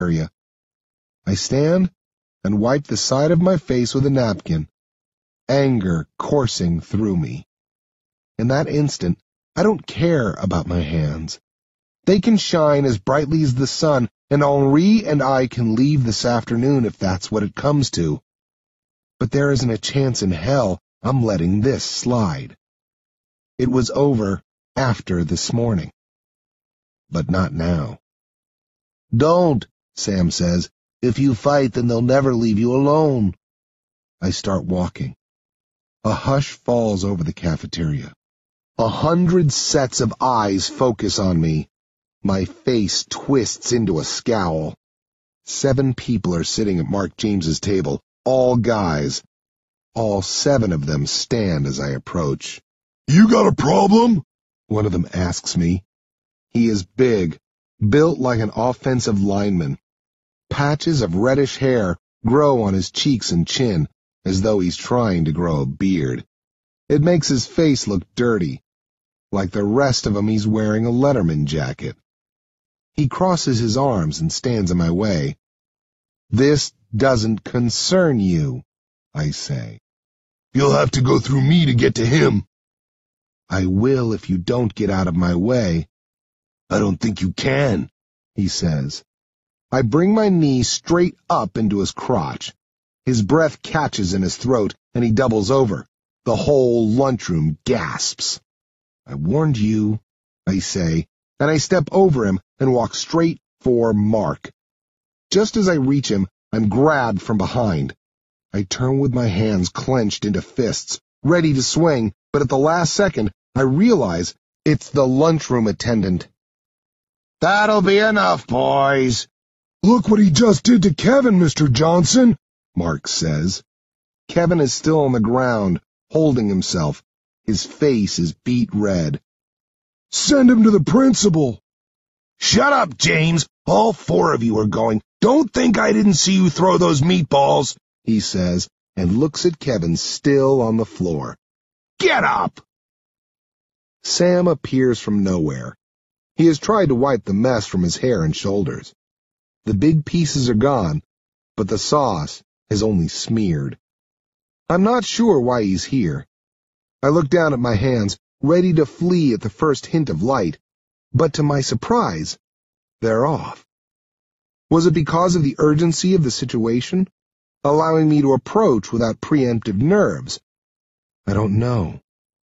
area. I stand and wipe the side of my face with a napkin, anger coursing through me. In that instant, I don't care about my hands. They can shine as brightly as the sun, and Henri and I can leave this afternoon if that's what it comes to. But there isn't a chance in hell I'm letting this slide. It was over after this morning. But not now. "Don't," Sam says. "If you fight, then they'll never leave you alone." I start walking. A hush falls over the cafeteria. 100 sets of eyes focus on me. My face twists into a scowl. 7 people are sitting at Mark James's table, all guys. All 7 of them stand as I approach. "You got a problem?" one of them asks me. He is big, built like an offensive lineman. Patches of reddish hair grow on his cheeks and chin, as though he's trying to grow a beard. It makes his face look dirty. Like the rest of him, he's wearing a Letterman jacket. He crosses his arms and stands in my way. "This doesn't concern you," I say. "You'll have to go through me to get to him." "I will if you don't get out of my way." "I don't think you can," he says. I bring my knee straight up into his crotch. His breath catches in his throat, and he doubles over. The whole lunchroom gasps. "I warned you," I say, and I step over him and walk straight for Mark. Just as I reach him, I'm grabbed from behind. I turn with my hands clenched into fists, ready to swing, but at the last second, I realize it's the lunchroom attendant. "That'll be enough, boys." "Look what he just did to Kevin, Mr. Johnson," Mark says. Kevin is still on the ground, holding himself. His face is beet red. "Send him to the principal." "Shut up, James. All 4 of you are going. Don't think I didn't see you throw those meatballs," he says, and looks at Kevin still on the floor. "Get up!" Sam appears from nowhere. He has tried to wipe the mess from his hair and shoulders. The big pieces are gone, but the sauce has only smeared. I'm not sure why he's here. I look down at my hands, ready to flee at the first hint of light, but to my surprise, they're off. Was it because of the urgency of the situation, allowing me to approach without preemptive nerves? I don't know.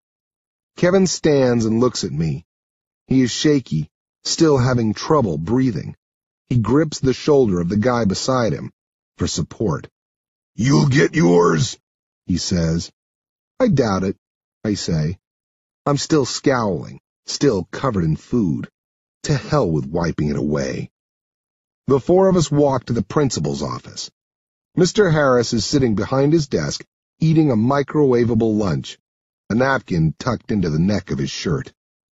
Kevin stands and looks at me. He is shaky, still having trouble breathing. He grips the shoulder of the guy beside him for support. "You'll get yours," he says. I doubt it, I say. I'm still scowling, still covered in food. To hell with wiping it away. The 4 of us walk to the principal's office. Mr. Harris is sitting behind his desk, eating a microwavable lunch, a napkin tucked into the neck of his shirt.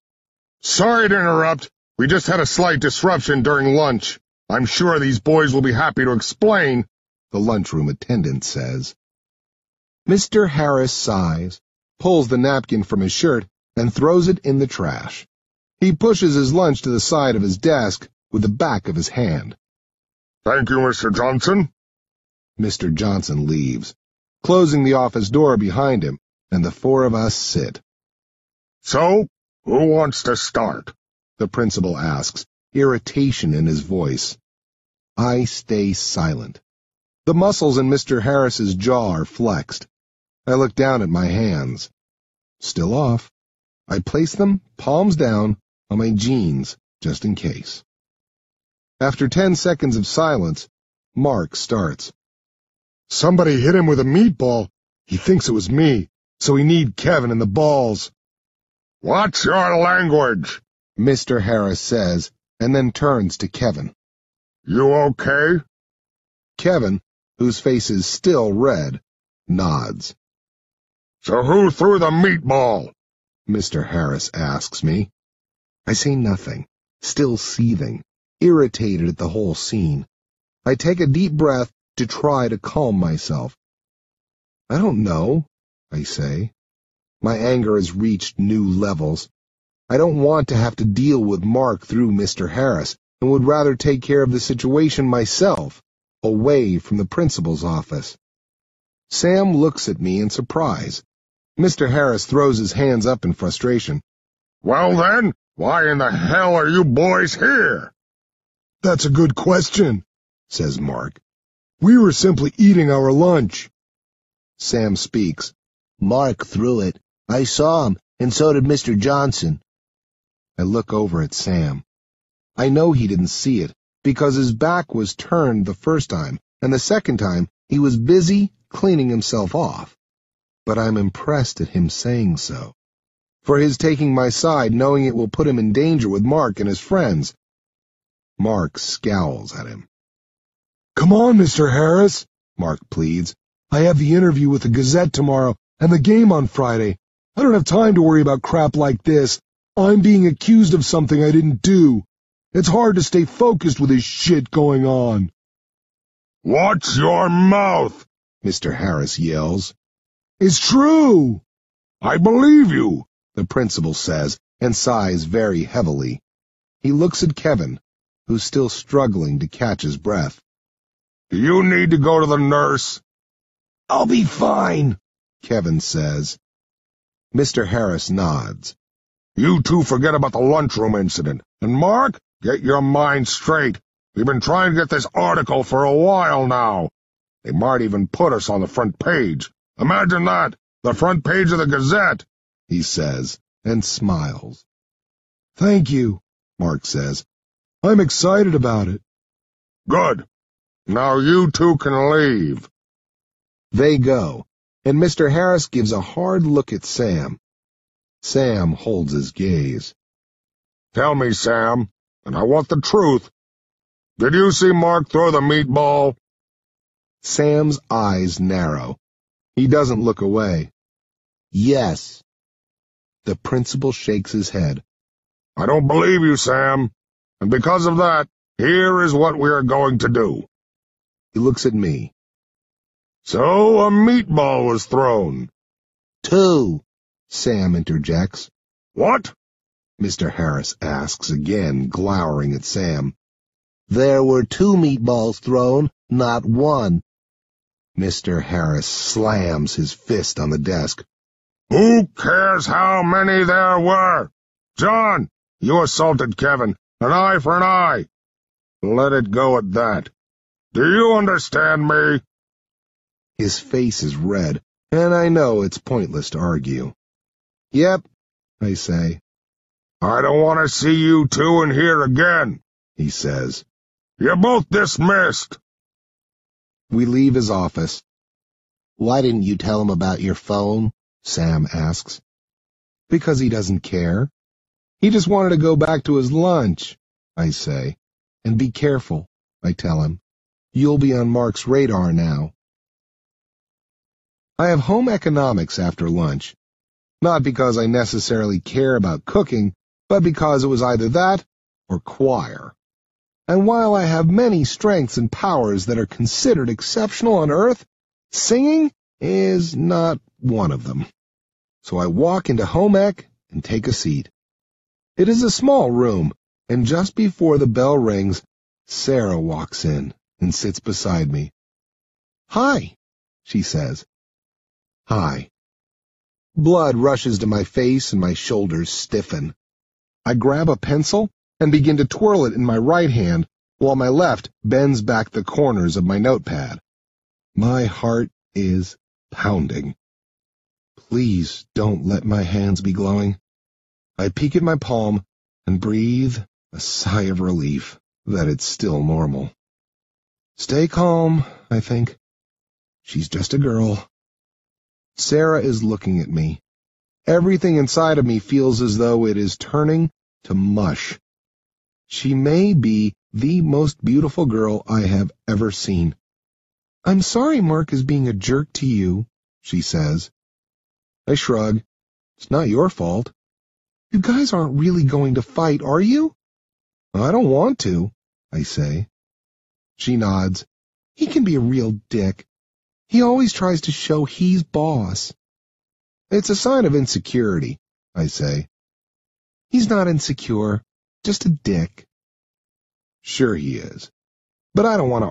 "Sorry to interrupt. We just had a slight disruption during lunch. I'm sure these boys will be happy to explain," the lunchroom attendant says. Mr. Harris sighs, pulls the napkin from his shirt, and throws it in the trash. He pushes his lunch to the side of his desk with the back of his hand. "Thank you, Mr. Johnson." Mr. Johnson leaves, closing the office door behind him, and the 4 of us sit. "So, who wants to start?" the principal asks, irritation in his voice. I stay silent. The muscles in Mr. Harris's jaw are flexed. I look down at my hands. Still off. I place them, palms down, on my jeans, just in case. After 10 seconds of silence, Mark starts. "Somebody hit him with a meatball. He thinks it was me, so he kneed Kevin in the balls." "What's your language?" Mr. Harris says, and then turns to Kevin. "You okay?" Kevin, whose face is still red, nods. "So who threw the meatball?" Mr. Harris asks me. I say nothing, still seething, irritated at the whole scene. I take a deep breath to try to calm myself. "I don't know," I say. My anger has reached new levels. I don't want to have to deal with Mark through Mr. Harris, and would rather take care of the situation myself, away from the principal's office. Sam looks at me in surprise. Mr. Harris throws his hands up in frustration. Well then, why in the hell are you boys here? That's a good question, says Mark. We were simply eating our lunch. Sam speaks. Mark threw it. I saw him, and so did Mr. Johnson. I look over at Sam. I know he didn't see it, because his back was turned the first time, and the second time he was busy cleaning himself off. But I'm impressed at him saying so. For his taking my side, knowing it will put him in danger with Mark and his friends. Mark scowls at him. Come on, Mr. Harris, Mark pleads. I have the interview with the Gazette tomorrow and the game on Friday. I don't have time to worry about crap like this. I'm being accused of something I didn't do. It's hard to stay focused with this shit going on. Watch your mouth, Mr. Harris yells. It's true. I believe you, the principal says, and sighs very heavily. He looks at Kevin, who's still struggling to catch his breath. Do you need to go to the nurse? I'll be fine, Kevin says. Mr. Harris nods. You two forget about the lunchroom incident. And Mark, get your mind straight. We've been trying to get this article for a while now. They might even put us on the front page. Imagine that, the front page of the Gazette, he says, and smiles. Thank you, Mark says. I'm excited about it. Good. Now you two can leave. They go, and Mr. Harris gives a hard look at Sam. Sam holds his gaze. Tell me, Sam, and I want the truth. Did you see Mark throw the meatball? Sam's eyes narrow. He doesn't look away. Yes. The principal shakes his head. I don't believe you, Sam. And because of that, here is what we are going to do. He looks at me. So a meatball was thrown. 2, Sam interjects. What? Mr. Harris asks again, glowering at Sam. There were 2 meatballs thrown, not 1. Mr. Harris slams his fist on the desk. Who cares how many there were? John, you assaulted Kevin. An eye for an eye. Let it go at that. Do you understand me? His face is red, and I know it's pointless to argue. Yep, I say. I don't want to see you two in here again, he says. You're both dismissed. We leave his office. Why didn't you tell him about your phone? Sam asks. Because he doesn't care. He just wanted to go back to his lunch, I say. And be careful, I tell him. You'll be on Mark's radar now. I have home economics after lunch. Not because I necessarily care about cooking, but because it was either that or choir. And while I have many strengths and powers that are considered exceptional on Earth, singing is not one of them. So I walk into home ec and take a seat. It is a small room, and just before the bell rings, Sarah walks in and sits beside me. Hi, she says. Hi. Blood rushes to my face and my shoulders stiffen. I grab a pencil and begin to twirl it in my right hand, while my left bends back the corners of my notepad. My heart is pounding. Please don't let my hands be glowing. I peek at my palm and breathe a sigh of relief that it's still normal. Stay calm, I think. She's just a girl. Sarah is looking at me. Everything inside of me feels as though it is turning to mush. She may be the most beautiful girl I have ever seen. I'm sorry Mark is being a jerk to you, she says. I shrug. It's not your fault. You guys aren't really going to fight, are you? I don't want to, I say. She nods. He can be a real dick. He always tries to show he's boss. It's a sign of insecurity, I say. He's not insecure, just a dick. Sure he is. But I don't want to